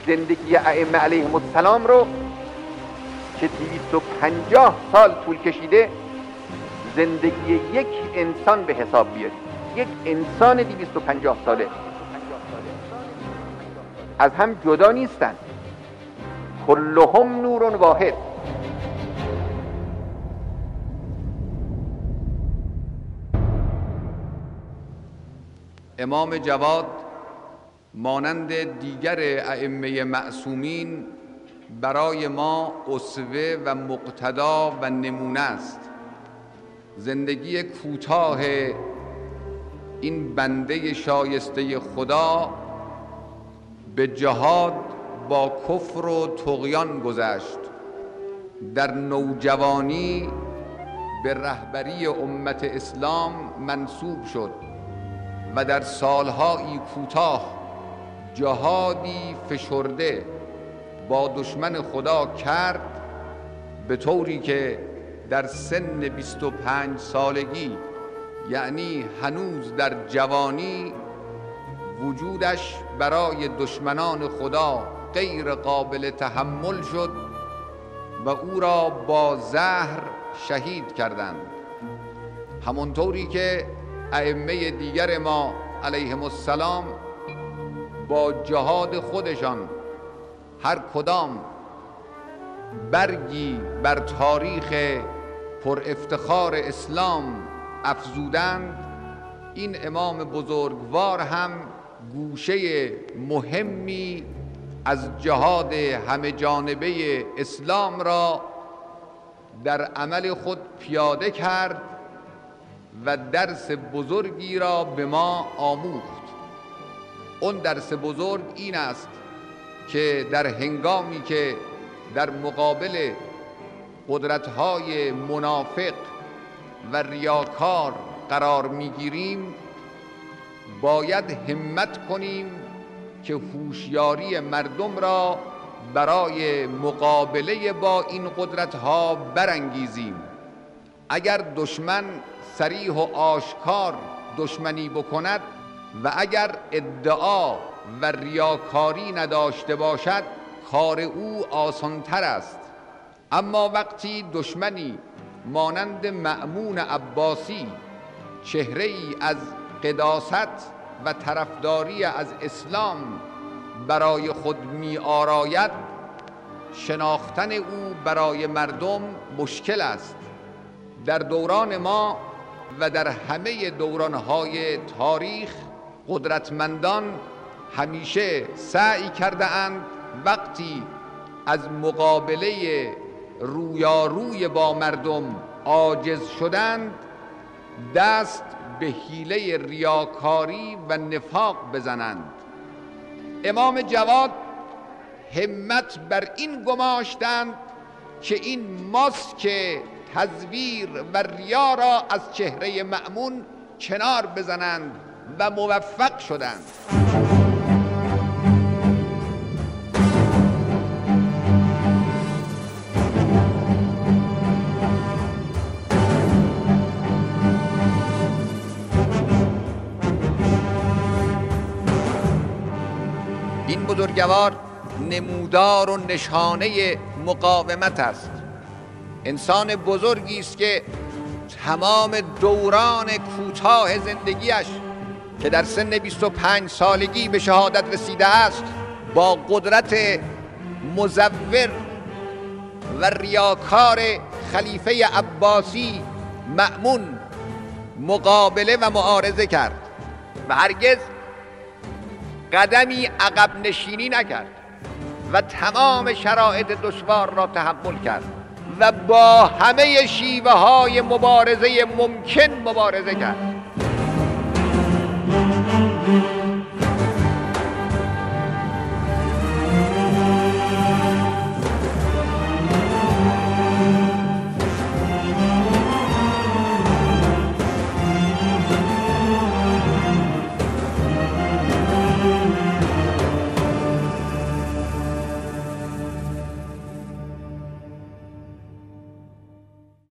زندگی ائمه علیهم السلام رو که 250 سال طول کشیده زندگی یک انسان به حساب بیارید. یک انسان 250 ساله از هم جدا نیستن، کلهم نور واحد. امام جواد مانند دیگر ائمه معصومین برای ما اسوه و مقتدا و نمونه است. زندگی کوتاه این بنده شایسته خدا به جهاد با کفر و طغیان گذشت. در نوجوانی به رهبری امت اسلام منصوب شد و در سالهایی کوتاه جهادی فشرده با دشمن خدا کرد، به طوری که در سن 25 سالگی، یعنی هنوز در جوانی، وجودش برای دشمنان خدا غیر قابل تحمل شد و او را با زهر شهید کردند. همونطوری که ائمه دیگر ما علیهم السلام با جهاد خودشان هر کدام برگی بر تاریخ پر افتخار اسلام افزودند، این امام بزرگوار هم گوشه مهمی از جهاد همه جانبه اسلام را در عمل خود پیاده کرد و درس بزرگی را به ما آموخت. اون درس بزرگ این است که در هنگامی که در مقابل قدرت‌های منافق و ریاکار قرار می‌گیریم، باید همت کنیم که هوشیاری مردم را برای مقابله با این قدرت‌ها برانگیزیم. اگر دشمن صریح و آشکار دشمنی بکند و اگر ادعا و ریاکاری نداشته باشد، کار او آسان‌تر است. اما وقتی دشمنی مانند مأمون عباسی چهره‌ای از قداست و طرفداری از اسلام برای خود می آراید، شناختن او برای مردم مشکل است. در دوران ما و در همه دوران‌های تاریخ قدرتمندان همیشه سعی کرده اند وقتی از مقابله رویاروی با مردم عاجز شدند، دست به حیله ریاکاری و نفاق بزنند. امام جواد همت بر این گماشتند که این ماسک تزویر و ریا را از چهره مأمون کنار بزنند و موفق شدند. این بزرگوار نمودار و نشانه مقاومت است. انسان بزرگی است که تمام دوران کوتاه زندگیش که در سن 25 سالگی به شهادت رسیده است، با قدرت مزور و ریاکار خلیفه عباسی مأمون مقابله و معارضه کرد و هرگز قدمی عقب نشینی نکرد و تمام شرایط دشوار را تحمل کرد و با همه شیوه های مبارزه ممکن مبارزه کرد.